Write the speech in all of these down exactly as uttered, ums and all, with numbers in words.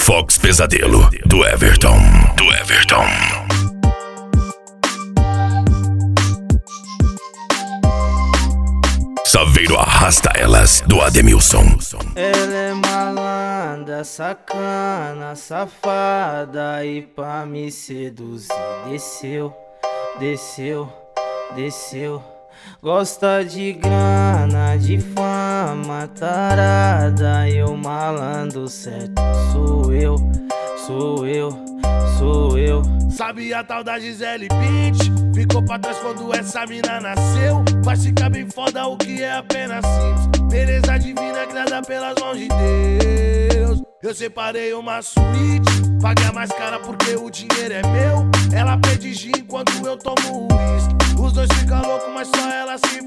Fox Pesadelo, do Everton, do Everton. Saveiro arrasta elas, do Ademilson. Ela é malandra, sacana, safada, e pra me seduzir desceu, desceu, desceu. Gosta de grana, de fama, tarada, e o malandro certo sou eu, sou eu, sou eu. Sabe a tal da Gisele Bündchen? Ficou pra trás quando essa mina nasceu. Vai ficar bem foda o que é apenas simples. Beleza divina criada pelas mãos de Deus. Eu separei uma suíte, paguei a mais cara porque o dinheiro é meu. Ela pede gin enquanto eu tomo uísque. Os dois ficam loucos, mas só ela se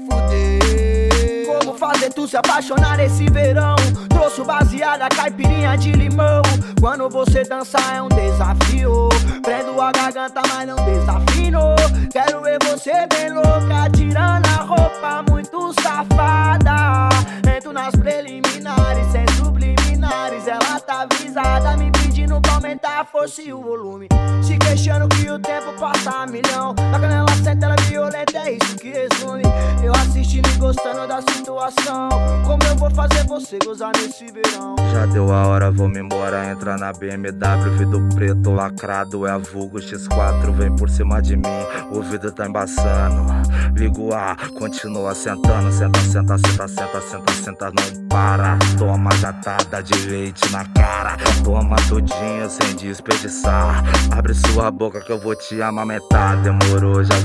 fuder. Como fazer tu se apaixonar nesse verão? Trouxe baseada, caipirinha de limão. Quando você dançar é um desafio. Prendo a garganta, mas não desafino. Quero ver você bem louca, tirando a roupa, muito safada. Entro nas preliminares, sem subliminares. Ela tá avisada, me pedindo pra aumentar a força e o volume. Se queixando que o tempo passa a milhão. Na canela senta, ela violenta, é isso que resume. Eu assistindo e gostando da situação. Como eu vou fazer você gozar nesse verão? Já deu a hora, vou me embora. Entra na B M W, vidro preto lacrado. É a Vulgo X quatro, vem por cima de mim. O vidro tá embaçando. Ligo A, continua sentando. Senta, senta, senta, senta, senta, senta, não para. Toma jatada de leite na cara. Toma tudinho sem desperdiçar. Abre sua boca que eu vou te amamentar. Demorou, já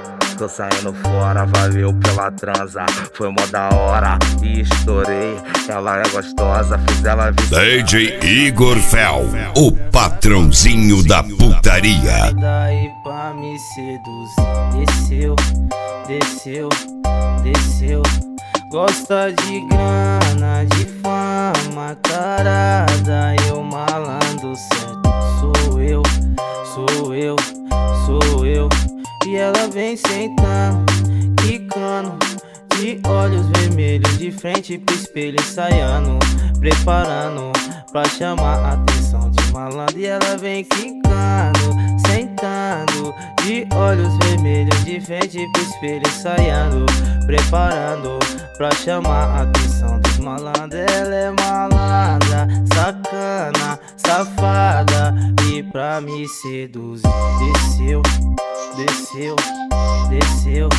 tô saindo fora, valeu pela transa. Foi mó da hora e estourei. Ela é gostosa, fiz ela visar. D J Igor Fel, o patrãozinho da putaria. Daí pra me seduzir desceu, desceu, desceu. Gosta de grana, de fama, tarada, e o malandro certo sou eu, sou eu, sou eu. E ela vem sentando, quicando, de olhos vermelhos, de frente pro espelho ensaiando, preparando pra chamar a atenção de malandro. E ela vem quicando, sentando, de olhos vermelhos, de frente pro espelho ensaiando, preparando pra chamar a atenção dos malandros. Ela é malandra, sacana, safada, e pra me seduzir desceu, desceu, desceu.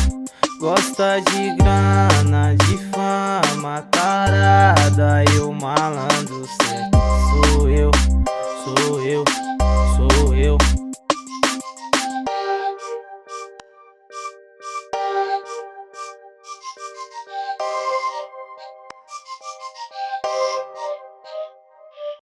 Gosta de grana, de fama, tarada, e o malandro